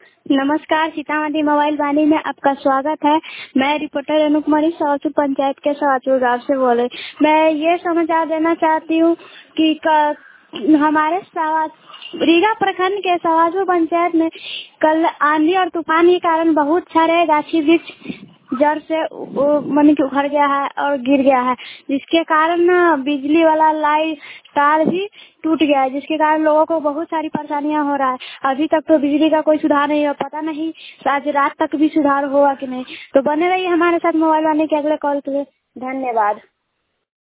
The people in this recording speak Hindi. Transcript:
नमस्कार, सीतामढ़ी मोबाइल वाणी में आपका स्वागत है। मैं रिपोर्टर अनु कुमारी सवाचुर पंचायत के सवाचुर गाँव से बोल रही। मैं ये समाचार देना चाहती हूँ कि हमारे रीगा प्रखंड के सवाचुर पंचायत में कल आंधी और तूफान के कारण बहुत सारे गाछी वृक्ष जड़ से मन के उखड़ गया है और गिर गया है, जिसके कारण ना बिजली वाला लाइट तार भी टूट गया है, जिसके कारण लोगों को बहुत सारी परेशानियां हो रहा है। अभी तक तो बिजली का कोई सुधार नहीं हुआ, पता नहीं आज रात तक भी सुधार होगा कि नहीं। तो बने रहिए हमारे साथ मोबाइल वाले के अगले कॉल के लिए। धन्यवाद।